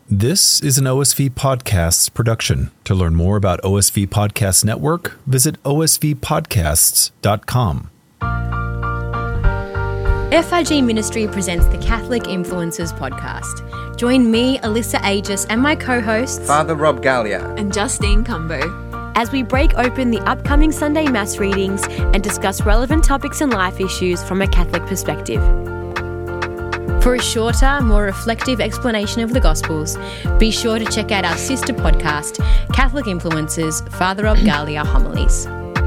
This is an OSV Podcasts production. To learn more about OSV Podcast Network, visit osvpodcasts.com. FRG Ministry presents the Catholic Influencers Podcast. Join me, Alyssa Aegis, and my co-hosts, Father Rob Gallia and Justine Cumbo, as we break open the upcoming Sunday Mass readings and discuss relevant topics and life issues from a Catholic perspective. For a shorter, more reflective explanation of the Gospels, be sure to check out our sister podcast, Catholic Influencers, Father Rob Gallia Homilies.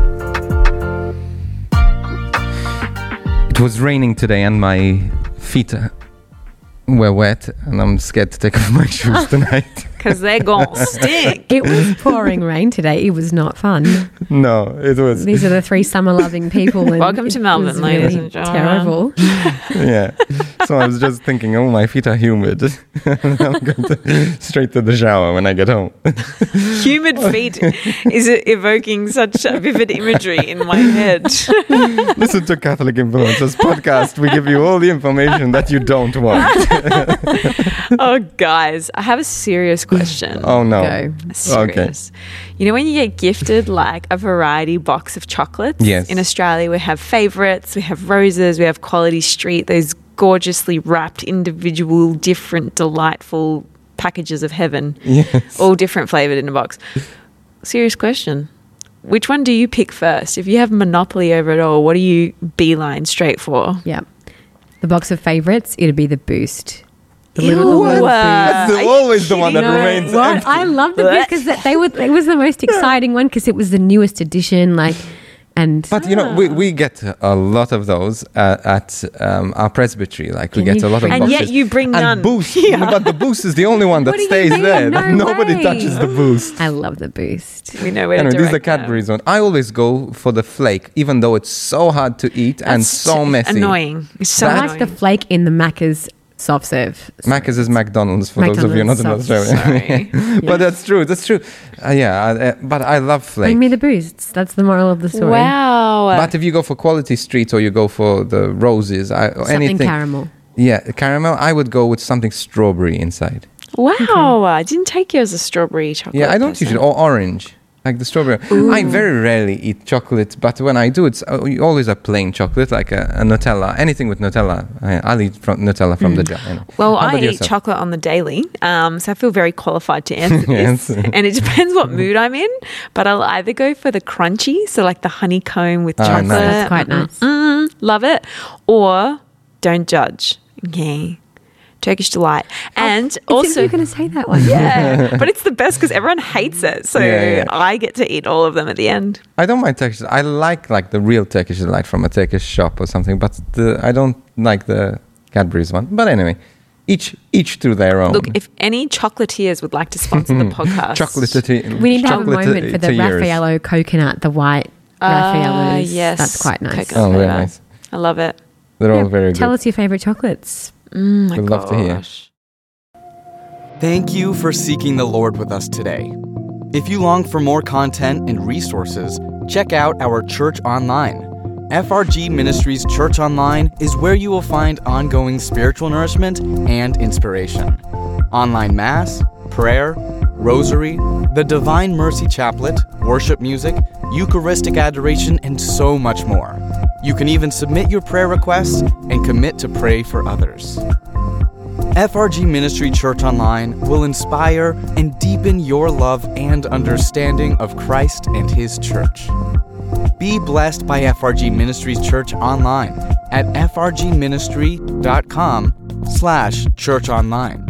It was raining today and my feet were wet and I'm scared to take off my shoes tonight. because they're gonna stink. It was pouring rain today. It was not fun. No, it was. These are the three summer-loving people. And Welcome to Melbourne, ladies and gentlemen. Terrible. Yeah. So I was just thinking, oh, my feet are humid. I'm going to straight to the shower when I get home. Humid feet is evoking such a vivid imagery in my head. Listen to Catholic Influencers podcast. We give you all the information that you don't want. Oh, guys, I have a serious question. Oh, no. Go. Serious. Okay. You know when you get gifted like a variety box of chocolates? Yes. In Australia, we have favourites, we have roses, we have Quality Street, those gorgeously wrapped, individual, different, delightful packages of heaven. Yes. All different flavoured in a box. Serious question. Which one do you pick first? If you have monopoly over it all, what do you beeline straight for? Yeah. The box of favourites, it'd be the Boost. Ew. That's always the one that remains What? empty. I love the Boost because it was the most exciting one because it was the newest edition. But you know, we get a lot of those at our presbytery. Like we Can get you a lot of bring- And boxes. yet you bring none. And Boost, Yeah. but the Boost is the only one that What do you stays mean? there. No Nobody way. touches the Boost. I love the Boost. We know where Anyway, to this is the direct them. Cadbury's one. I always go for the flake, even though it's so hard to eat and That's so messy. Annoying. It's so I annoying. like the flake in the Macca's soft serve. Macca's is McDonald's for those of you not in McDonald's, Australia. Sorry. But that's true. That's true. But I love flake. Bring me the Boosts. That's the moral of the story. Wow. But if you go for Quality Street or you go for the roses, or Something anything, caramel. yeah, caramel, I would go with something strawberry inside. Wow. I didn't take you as a strawberry chocolate. Yeah, I don't person. usually, or orange, like the strawberry. I very rarely eat chocolate, but when I do, it's always a plain chocolate, like a Nutella. Anything with Nutella, I'll eat Nutella from the jar. You know. Well, How I about eat yourself? chocolate on the daily, so I feel very qualified to answer this. Yes. And it depends what mood I'm in, but I'll either go for the crunchy, so like the honeycomb with Ah, chocolate. nice. That's quite nice. Love it. Or don't judge. Okay. Turkish Delight. And also, you're going to say that one. yeah, but it's the best because everyone hates it. So Yeah. I get to eat all of them at the end. I don't mind Turkish. I like the real Turkish delight from a Turkish shop or something, but I don't like the Cadbury's one. But anyway, each to their own. Look, if any chocolatiers would like to sponsor the podcast. We need to have a moment for the Raffaello coconut, the white Raffaellos. Yes. That's quite nice. Coconut Oh, very flavor. nice. I love it. They're all Yeah, very Tell good. us your favourite chocolates. My We'd love to hear. gosh. Thank you for seeking the Lord with us today. If you long for more content and resources, check out our church online. FRG Ministries Church Online is where you will find ongoing spiritual nourishment and inspiration. Online Mass, prayer, rosary, the Divine Mercy Chaplet, worship music, Eucharistic adoration, and so much more. You can even submit your prayer requests and commit to pray for others. FRG Ministry Church Online will inspire and deepen your love and understanding of Christ and His church. Be blessed by FRG Ministries Church Online at frgministry.com/church online.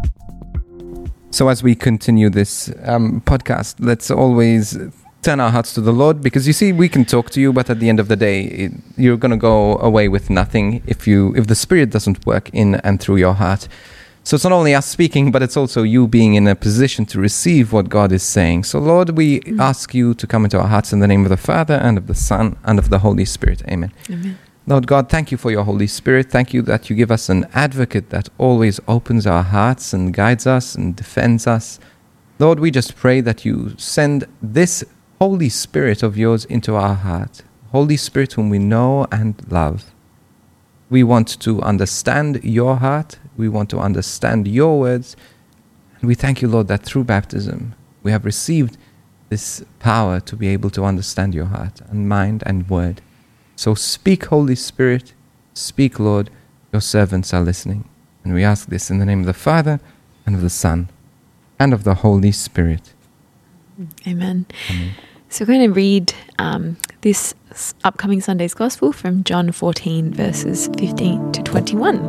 So as we continue this podcast, let's always turn our hearts to the Lord, because you see, we can talk to you, but at the end of the day, you're going to go away with nothing if the Spirit doesn't work in and through your heart. So it's not only us speaking, but it's also you being in a position to receive what God is saying. So Lord, we ask you to come into our hearts in the name of the Father and of the Son and of the Holy Spirit. Amen. Amen. Lord God, thank you for your Holy Spirit. Thank you that you give us an advocate that always opens our hearts and guides us and defends us. Lord, we just pray that you send this Holy Spirit of yours into our heart. Holy Spirit whom we know and love. We want to understand your heart. We want to understand your words. And we thank you, Lord, that through baptism we have received this power to be able to understand your heart and mind and word. So speak, Holy Spirit, speak, Lord, your servants are listening. And we ask this in the name of the Father, and of the Son, and of the Holy Spirit. Amen. Amen. So we're going to read this upcoming Sunday's Gospel from John 14, verses 15 to 21.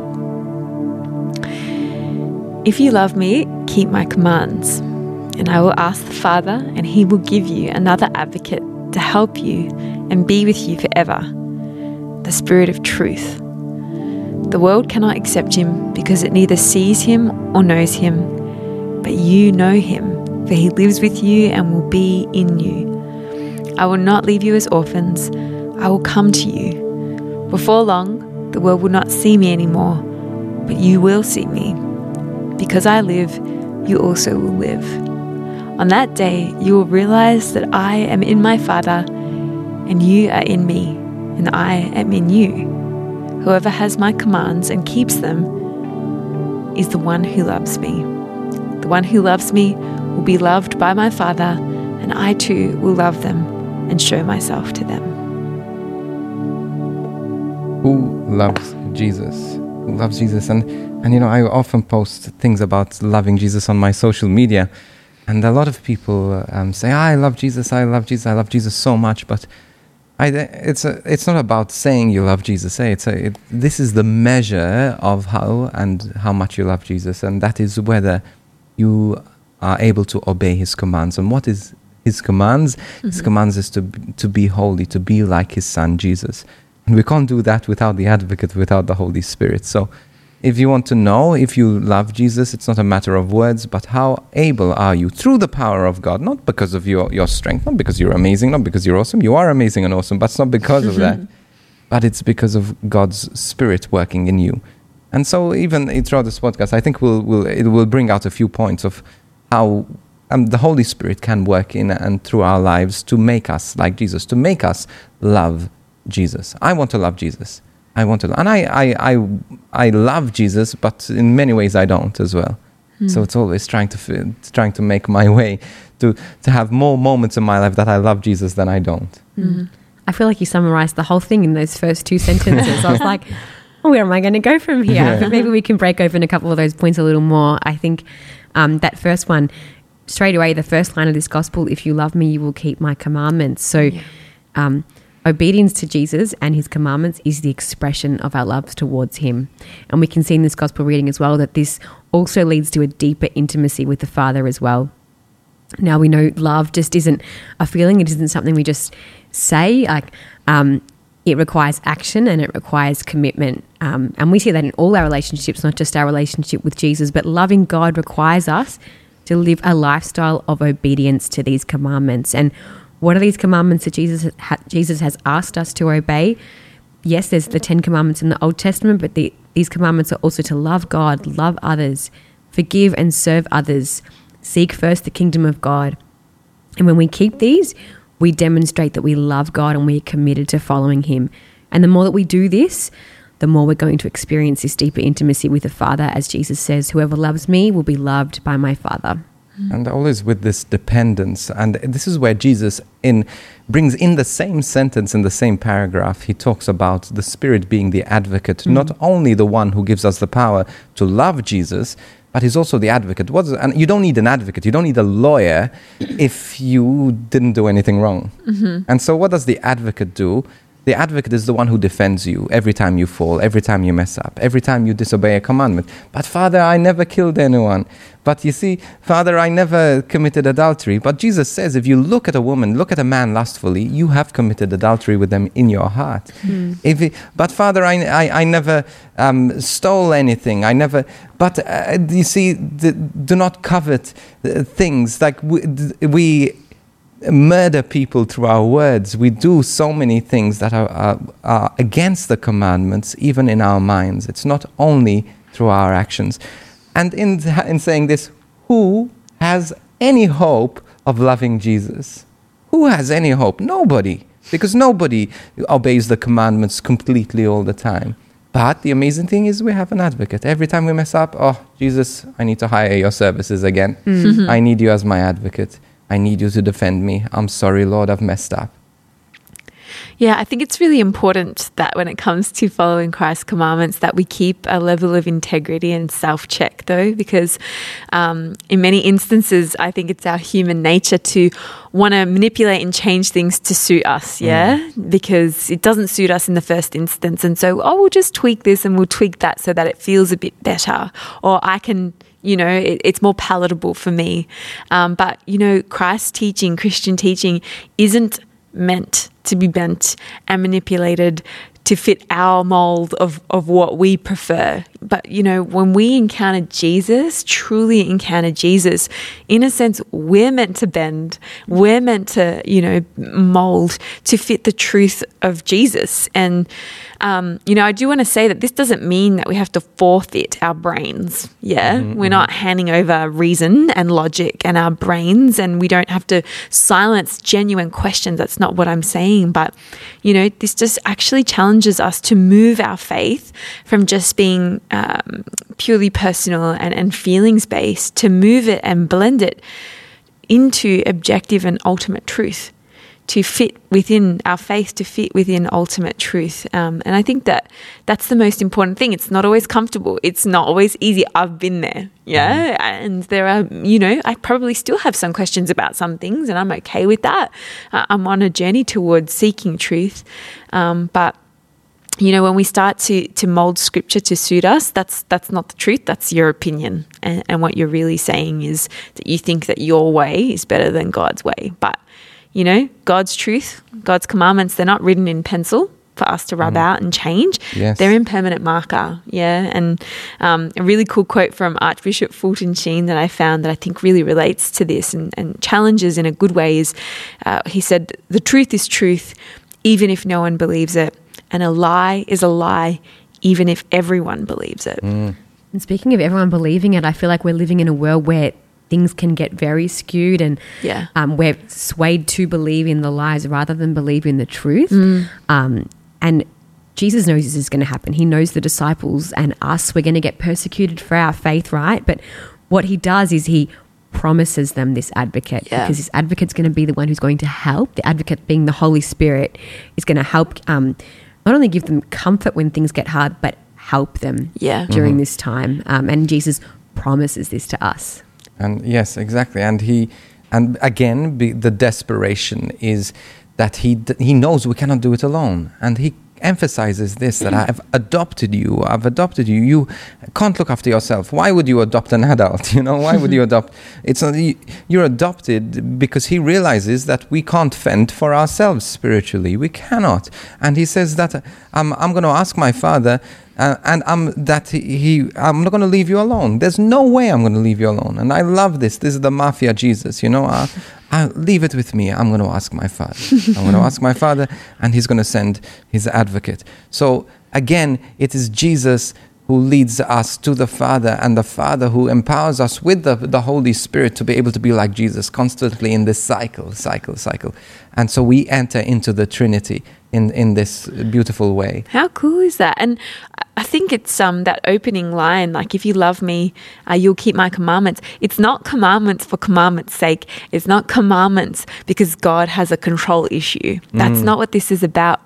If you love me, keep my commands, and I will ask the Father, and he will give you another advocate to help you and be with you forever, the Spirit of truth. The world cannot accept him because it neither sees him or knows him, but you know him, for he lives with you and will be in you. I will not leave you as orphans. I will come to you. Before long, the world will not see me anymore, but you will see me. Because I live, you also will live. On that day, you will realize that I am in my Father, and you are in me, and I am in you. Whoever has my commands and keeps them is the one who loves me. The one who loves me will be loved by my Father, and I too will love them and show myself to them. Who loves Jesus? Who loves Jesus? And you know, I often post things about loving Jesus on my social media, and a lot of people say, I love Jesus, I love Jesus, I love Jesus so much, but it's not about saying you love Jesus. This is the measure of how much you love Jesus, and that is whether you are able to obey his commands. And what is his commands? Mm-hmm. His commands is to be holy, to be like his son Jesus. And we can't do that without the advocate, without the Holy Spirit. So if you want to know if you love Jesus, it's not a matter of words, but how able are you through the power of God, not because of your strength, not because you're amazing, not because you're awesome. You are amazing and awesome, but it's not because of that, but it's because of God's Spirit working in you. And so even throughout this podcast, I think it will bring out a few points of how the Holy Spirit can work in and through our lives to make us like Jesus, to make us love Jesus. I want to love Jesus. I love Jesus, but in many ways I don't as well. So it's always trying to make my way to have more moments in my life that I love Jesus than I don't. Mm-hmm. I feel like you summarized the whole thing in those first two sentences. I was like, where am I going to go from here? Yeah. But maybe we can break open a couple of those points a little more. I think that first one, straight away, the first line of this gospel, if you love me, you will keep my commandments. So obedience to Jesus and his commandments is the expression of our love towards him. And we can see in this gospel reading as well that this also leads to a deeper intimacy with the Father as well. Now we know love just isn't a feeling. It isn't something we just say. It requires action and it requires commitment. And we see that in all our relationships, not just our relationship with Jesus, but loving God requires us to live a lifestyle of obedience to these commandments. And what are these commandments that Jesus has asked us to obey? Yes, there's the 10 commandments in the Old Testament, but these commandments are also to love God, love others, forgive and serve others, seek first the kingdom of God. And when we keep these, we demonstrate that we love God and we're committed to following him. And the more that we do this, the more we're going to experience this deeper intimacy with the Father. As Jesus says, whoever loves me will be loved by my Father. And always with this dependence. And this is where Jesus brings in the same sentence, in the same paragraph, he talks about the Spirit being the advocate, not only the one who gives us the power to love Jesus, but he's also the advocate. And you don't need an advocate, you don't need a lawyer if you didn't do anything wrong. Mm-hmm. And so what does the advocate do? The advocate is the one who defends you every time you fall, every time you mess up, every time you disobey a commandment. But Father, I never killed anyone. But you see, Father, I never committed adultery. But Jesus says, if you look at a woman, look at a man lustfully, you have committed adultery with them in your heart. But Father, I never stole anything. I never. But you see, do not covet things like we murder people through our words. We do so many things that are against the commandments, even in our minds. It's not only through our actions. And in saying this, who has any hope of loving Jesus? Who has any hope? Nobody. Because nobody obeys the commandments completely all the time. But the amazing thing is we have an advocate. Every time we mess up, oh, Jesus, I need to hire your services again. I need you as my advocate. I need you to defend me. I'm sorry, Lord, I've messed up. Yeah, I think it's really important that when it comes to following Christ's commandments that we keep a level of integrity and self-check though, because in many instances, I think it's our human nature to want to manipulate and change things to suit us, because it doesn't suit us in the first instance. And so, we'll just tweak this and we'll tweak that so that it feels a bit better, or I can... it's more palatable for me. But, Christ's teaching, Christian teaching, isn't meant to be bent and manipulated to fit our mold of what we prefer. But, when we encounter Jesus, truly encounter Jesus, in a sense, we're meant to bend. We're meant to, mold to fit the truth of Jesus. And, I do want to say that this doesn't mean that we have to forfeit our brains. We're not handing over reason and logic and our brains, and we don't have to silence genuine questions. That's not what I'm saying. But, this just actually challenges us to move our faith from just being purely personal and feelings-based, to move it and blend it into objective and ultimate truth, to fit within our faith, to fit within ultimate truth. And I think that that's the most important thing. It's not always comfortable. It's not always easy. I've been there. And there are, I probably still have some questions about some things, and I'm okay with that. I'm on a journey towards seeking truth. But when we start to mold scripture to suit us, that's not the truth. That's your opinion. And what you're really saying is that you think that your way is better than God's way. But, God's truth, God's commandments, they're not written in pencil for us to rub out and change. Yes. They're in permanent marker. And a really cool quote from Archbishop Fulton Sheen that I found that I think really relates to this and challenges in a good way is, he said, "The truth is truth, even if no one believes it. And a lie is a lie, even if everyone believes it." And speaking of everyone believing it, I feel like we're living in a world where things can get very skewed, and we're swayed to believe in the lies rather than believe in the truth. And Jesus knows this is going to happen. He knows the disciples and us, we're going to get persecuted for our faith, right? But what he does is he promises them this advocate, because this advocate's going to be the one who's going to help. The advocate, being the Holy Spirit, is going to help not only give them comfort when things get hard, but help them during this time. And Jesus promises this to us. And yes, exactly. And again, the desperation is that he knows we cannot do it alone. And he emphasizes this, that I've adopted you. You can't look after yourself. Why would you adopt an adult? Why would you adopt? It's not, you're adopted because he realizes that we can't fend for ourselves spiritually. We cannot. And he says that I'm going to ask my Father, and I'm not going to leave you alone. There's no way I'm going to leave you alone. And I love this. This is the mafia Jesus, I'll leave it with me. I'm going to ask my Father. I'm going to ask my Father, and he's going to send his advocate. So again, it is Jesus who leads us to the Father, and the Father who empowers us with the Holy Spirit to be able to be like Jesus constantly in this cycle. And so we enter into the Trinity in this beautiful way. How cool is that? And I think it's that opening line, like, if you love me, you'll keep my commandments. It's not commandments for commandments' sake. It's not commandments because God has a control issue. That's not what this is about.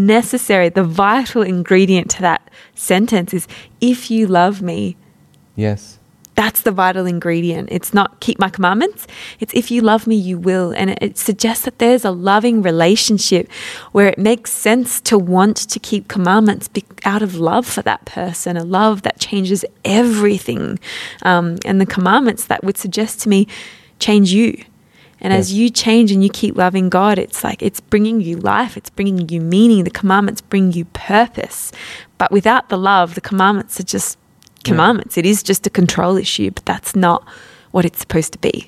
The vital ingredient to that sentence is, if you love me. Yes. That's the vital ingredient. It's not keep my commandments. It's if you love me, you will. And it suggests that there's a loving relationship where it makes sense to want to keep commandments out of love for that person, a love that changes everything. And the commandments that would suggest to me change you. And as you change and you keep loving God, it's like it's bringing you life. It's bringing you meaning. The commandments bring you purpose. But without the love, the commandments are just commandments. It is just a control issue, but that's not what it's supposed to be.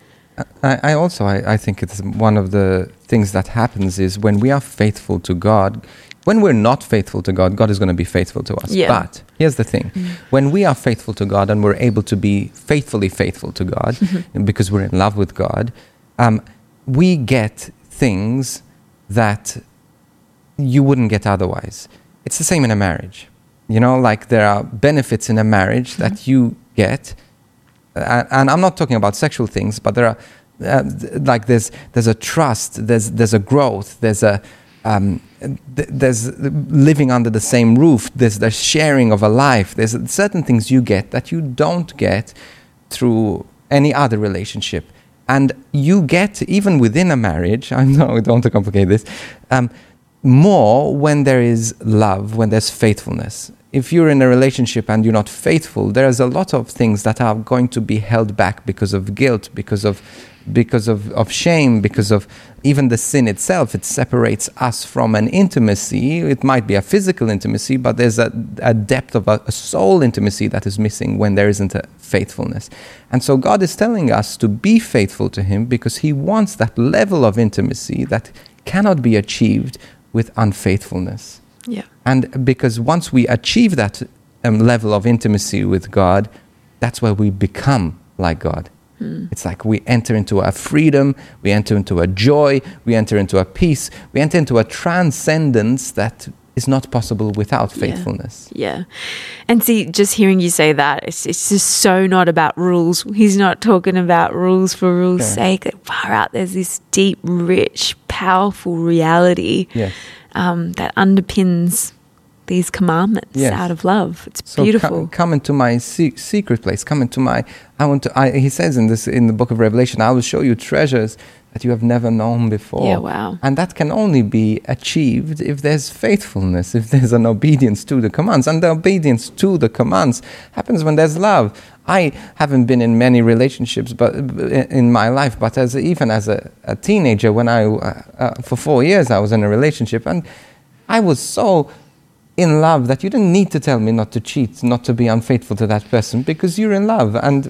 I think it's one of the things that happens is when we are faithful to God. When we're not faithful to God, God is going to be faithful to us. Yeah. But here's the thing. When we are faithful to God and we're able to be faithfully faithful to God, because we're in love with God, we get things that you wouldn't get otherwise. It's the same in a marriage. Like there are benefits in a marriage that you get, and I'm not talking about sexual things, but there are like there's a trust, there's a growth, there's living under the same roof, there's the sharing of a life, there's certain things you get that you don't get through any other relationship. And you get, even within a marriage, I know I don't want to complicate this, more when there is love, when there's faithfulness. If you're in a relationship and you're not faithful, there's a lot of things that are going to be held back because of guilt, because of shame, because of even the sin itself. It separates us from an intimacy. It might be a physical intimacy, but there's a depth of a soul intimacy that is missing when there isn't a faithfulness. And so God is telling us to be faithful to Him because He wants that level of intimacy that cannot be achieved with unfaithfulness. Yeah. And because once we achieve that level of intimacy with God, that's where we become like God. It's like we enter into a freedom, we enter into a joy, we enter into a peace, we enter into a transcendence that is not possible without faithfulness. Yeah. And see, just hearing you say that, it's just so not about rules. He's not talking about rules for rules' sake. Like, far out, there's this deep, rich, powerful reality that underpins these commandments out of love. It's so beautiful. Come into my secret place. Come into my. He says in the book of Revelation, I will show you treasures that you have never known before. Yeah, wow. And that can only be achieved if there's faithfulness, if there's an obedience to the commands. And the obedience to the commands happens when there's love. I haven't been in many relationships, but in my life, but even as a teenager, when for 4 years I was in a relationship, and I was so in love that you didn't need to tell me not to cheat, not to be unfaithful to that person, because you're in love. And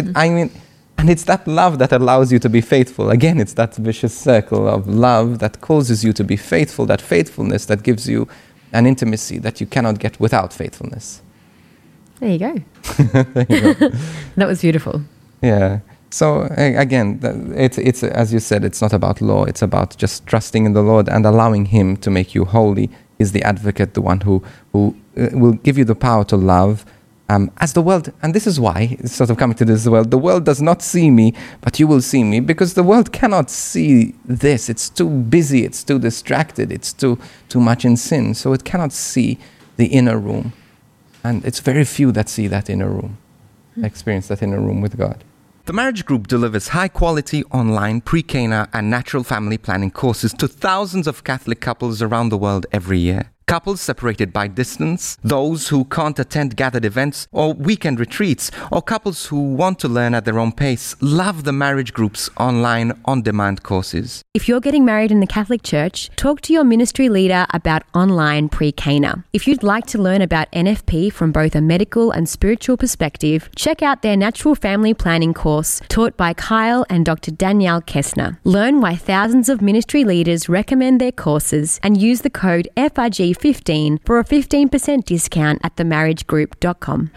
and it's that love that allows you to be faithful. Again, it's that vicious circle of love that causes you to be faithful, that faithfulness that gives you an intimacy that you cannot get without faithfulness. There you go. There you go. That was beautiful. Yeah. So again, it's as you said, it's not about law. It's about just trusting in the Lord and allowing Him to make you holy. Is the advocate, the one who will give you the power to love, as the world. And this is why it's sort of coming to this as well. The world does not see me, but you will see me, because the world cannot see this. It's too busy. It's too distracted. It's too much in sin, so it cannot see the inner room. And it's very few that see that inner room, experience that inner room with God. The Marriage Group delivers high-quality online pre-Cana and natural family planning courses to thousands of Catholic couples around the world every year. Couples separated by distance, those who can't attend gathered events or weekend retreats, or couples who want to learn at their own pace love the Marriage Group's online on-demand courses. If you're getting married in the Catholic Church, talk to your ministry leader about online pre-Cana. If you'd like to learn about NFP from both a medical and spiritual perspective, check out their Natural Family Planning course taught by Kyle and Dr. Danielle Kessner. Learn why thousands of ministry leaders recommend their courses and use the code FRG15 for a 15% discount at themarriagegroup.com.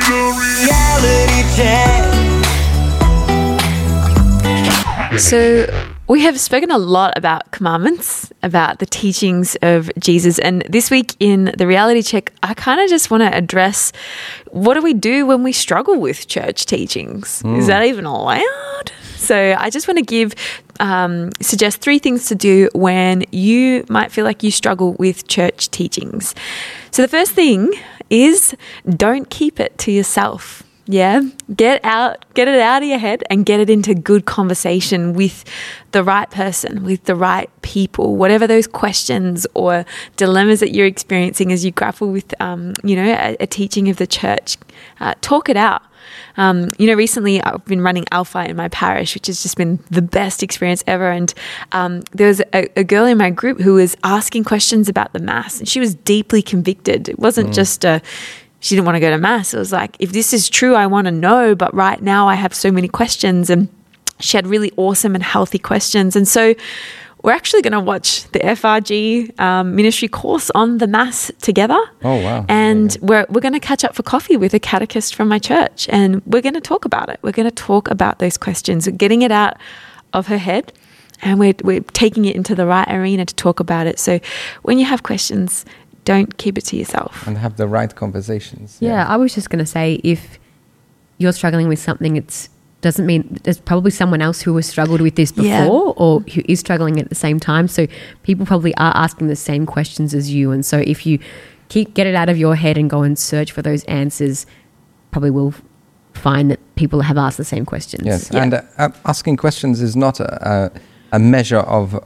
So we have spoken a lot about commandments, about the teachings of Jesus. And this week in the Reality Check, I kind of just want to address, what do we do when we struggle with church teachings? Is that even allowed? So I just want to suggest 3 things to do when you might feel like you struggle with church teachings. So the first thing is, don't keep it to yourself. Yeah, get it out of your head and get it into good conversation with the right person, with the right people, whatever those questions or dilemmas that you're experiencing as you grapple with, a teaching of the church. Talk it out. Recently I've been running Alpha in my parish, which has just been the best experience ever. And there was a girl in my group who was asking questions about the Mass, and she was deeply convicted. It wasn't just she didn't want to go to Mass. It was like, if this is true, I want to know, but right now I have so many questions. And she had really awesome and healthy questions. And so we're actually going to watch the FRG ministry course on the Mass together. Oh, wow. And we're going to catch up for coffee with a catechist from my church, and we're going to talk about it. We're going to talk about those questions, getting it out of her head, and we're taking it into the right arena to talk about it. So when you have questions, Don't keep it to yourself. And have the right conversations. Yeah, I was just going to say, if you're struggling with something, it doesn't mean there's probably someone else who has struggled with this before or who is struggling at the same time. So people probably are asking the same questions as you. And so if you get it out of your head and go and search for those answers, probably will find that people have asked the same questions. Yes, and asking questions is not a measure of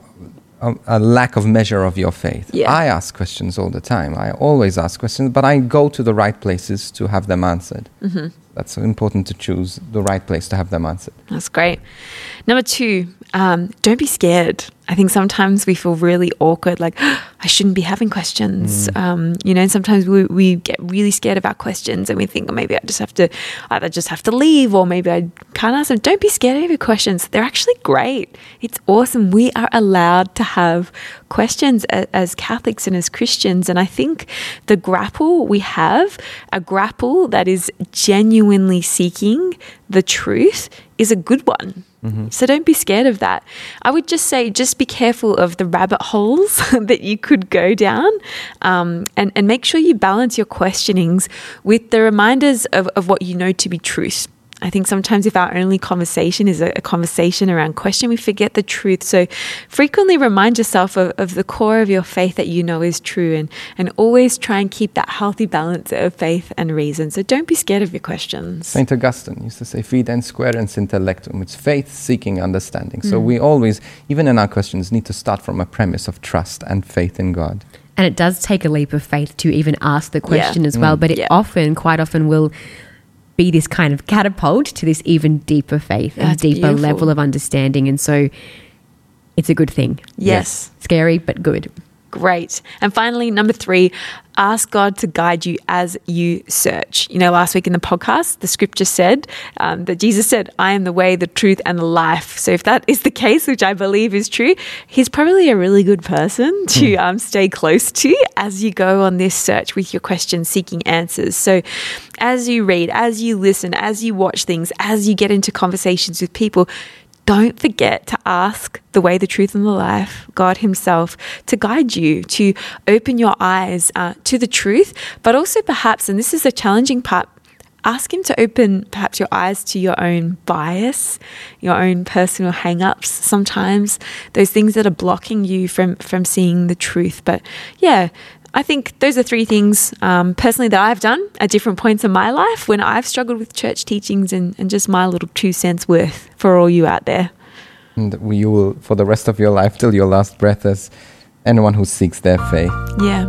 a lack of measure of your faith. Yeah. I ask questions all the time. I always ask questions, but I go to the right places to have them answered. Mm-hmm. That's important, to choose the right place to have them answered. That's great. Number 2, don't be scared. I think sometimes we feel really awkward, like, I shouldn't be having questions. And sometimes we get really scared about questions and we think, oh, maybe I just have to leave, or maybe I can't ask them. Don't be scared of your questions. They're actually great. It's awesome. We are allowed to have questions as Catholics and as Christians. And I think the grapple we have, a grapple that is genuinely seeking the truth, is a good one. Mm-hmm. So don't be scared of that. I would just say, just be careful of the rabbit holes that you could go down, and make sure you balance your questionings with the reminders of what you know to be truth. I think sometimes if our only conversation is a conversation around question, we forget the truth. So frequently remind yourself of the core of your faith that you know is true, and always try and keep that healthy balance of faith and reason. So don't be scared of your questions. St. Augustine used to say, fidens quaerens intellectum. It's faith seeking understanding. So we always, even in our questions, need to start from a premise of trust and faith in God. And it does take a leap of faith to even ask the question as well, but it quite often will be this kind of catapult to this even deeper faith and deeper level of understanding. And so it's a good thing. Yes. Scary, but good. Great. And finally, number 3, ask God to guide you as you search. Last week in the podcast, the scripture said that Jesus said, I am the way, the truth, and the life. So if that is the case, which I believe is true, he's probably a really good person to stay close to as you go on this search with your questions, seeking answers. So as you read, as you listen, as you watch things, as you get into conversations with people, don't forget to ask the way, the truth, and the life, God himself, to guide you, to open your eyes to the truth, but also perhaps, and this is the challenging part, ask him to open perhaps your eyes to your own bias, your own personal hang-ups sometimes, those things that are blocking you from seeing the truth. But yeah, I think those are 3 things personally that I've done at different points in my life when I've struggled with church teachings, and just my little 2 cents worth for all you out there. And you will, for the rest of your life, till your last breath, as anyone who seeks their faith. Yeah.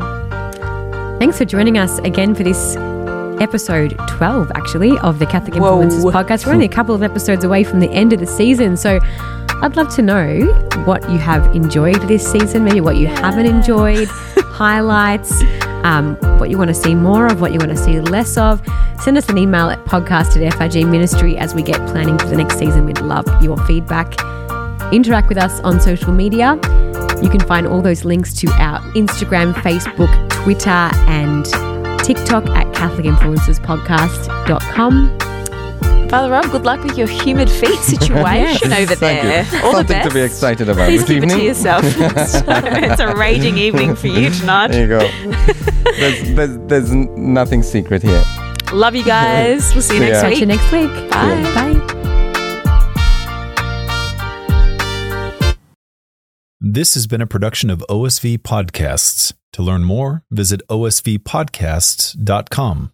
Thanks for joining us again for this episode 12, actually, of the Catholic Influencers podcast. We're only a couple of episodes away from the end of the season, so I'd love to know what you have enjoyed this season, maybe what you haven't enjoyed, highlights, what you want to see more of, what you want to see less of. Send us an email at podcast@FRG Ministry as we get planning for the next season. We'd love your feedback. Interact with us on social media. You can find all those links to our Instagram, Facebook, Twitter, and TikTok at CatholicInfluencersPodcast.com. Father Rob, good luck with your humid feet situation over there. All Something the best. to be excited about Please this keep evening. it to yourself. It's a raging evening for you tonight. There you go. There's nothing secret here. Love you guys. We'll see you next Catch week. you next week. Bye. Bye. This has been a production of OSV Podcasts. To learn more, visit osvpodcasts.com.